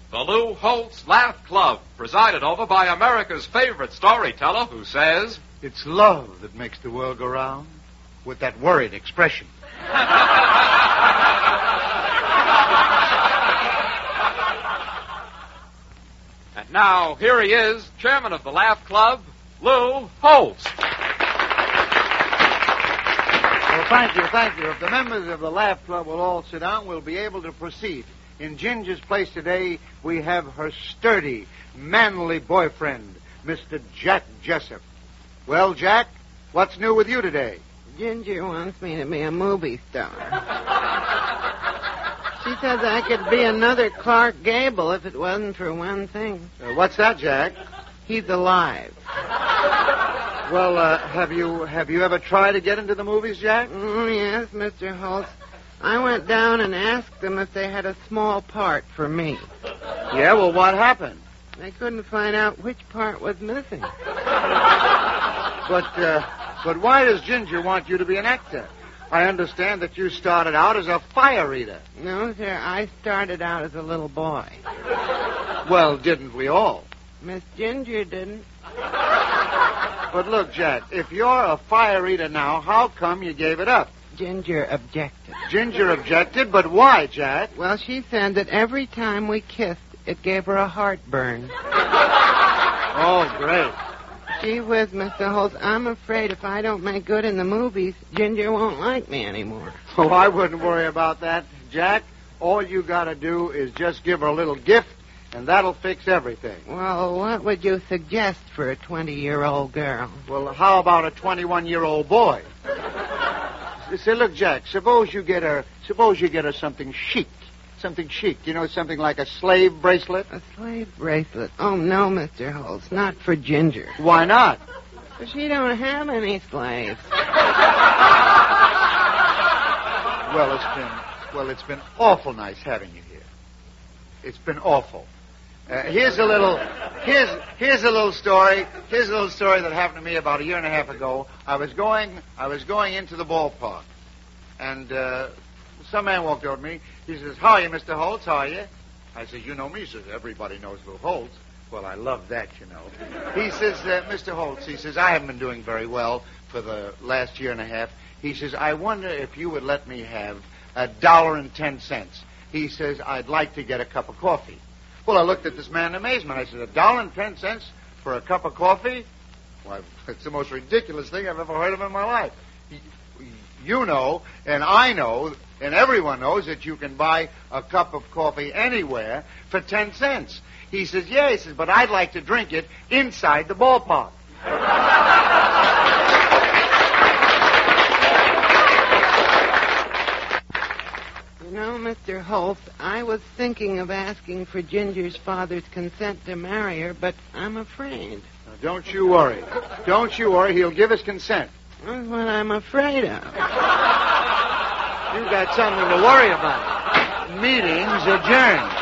The Lou Holtz Laugh Club, presided over by America's favorite storyteller who says, "It's love that makes the world go round," with that worried expression. And now, here he is, chairman of the Laugh Club, Lou Holtz. Well, thank you. If the members of the Laugh Club will all sit down, we'll be able to proceed. In Ginger's place today, we have her sturdy, manly boyfriend, Mr. Jack Jessup. Well, Jack, what's new with you today? Ginger wants me to be a movie star. She says I could be another Clark Gable if it wasn't for one thing. What's that, Jack? He's alive. Well, have you ever tried to get into the movies, Jack? Oh, yes, Mr. Holtz. I went down and asked them if they had a small part for me. Yeah, well, what happened? They couldn't find out which part was missing. But why does Ginger want you to be an actor? I understand that you started out as a fire eater. No, sir, I started out as a little boy. Well, didn't we all? Miss Ginger didn't. But look, Jack, if you're a fire eater now, how come you gave it up? Ginger objected. Ginger objected, but why, Jack? Well, she said that every time we kissed, it gave her a heartburn. Oh, great. Gee whiz, Mr. Holtz, I'm afraid if I don't make good in the movies, Ginger won't like me anymore. Oh, I wouldn't worry about that, Jack. All you gotta do is just give her a little gift, and that'll fix everything. Well, what would you suggest for a 20-year-old girl? Well, how about a 21-year-old boy? Say, look, Jack, suppose you get her something chic. Something chic. You know, something like a slave bracelet? A slave bracelet? Oh, no, Mr. Holtz, not for Ginger. Why not? She don't have any slaves. Well, it's been awful nice having you here. It's been awful. Here's a little story. Here's a little story that happened to me about a year and a half ago. I was going into the ballpark, and some man walked over to me. He says, "How are you, Mr. Holtz? How are you?" I said, "You know me." He says, "Everybody knows Lou Holtz." Well, I love that, you know. He says, "Mr. Holtz," he says, "I haven't been doing very well for the last year and a half." He says, "I wonder if you would let me have $1.10. He says, "I'd like to get a cup of coffee." Well, I looked at this man in amazement. I said, $1.10 for a cup of coffee? Why, it's the most ridiculous thing I've ever heard of in my life. You know, and I know, and everyone knows that you can buy a cup of coffee anywhere for 10 cents. He says, "Yeah," he says, "but I'd like to drink it inside the ballpark." You know, Mr. Holtz, I was thinking of asking for Ginger's father's consent to marry her, but I'm afraid. Now, don't you worry. Don't you worry. He'll give his consent. That's what I'm afraid of. You've got something to worry about. Meeting's adjourned.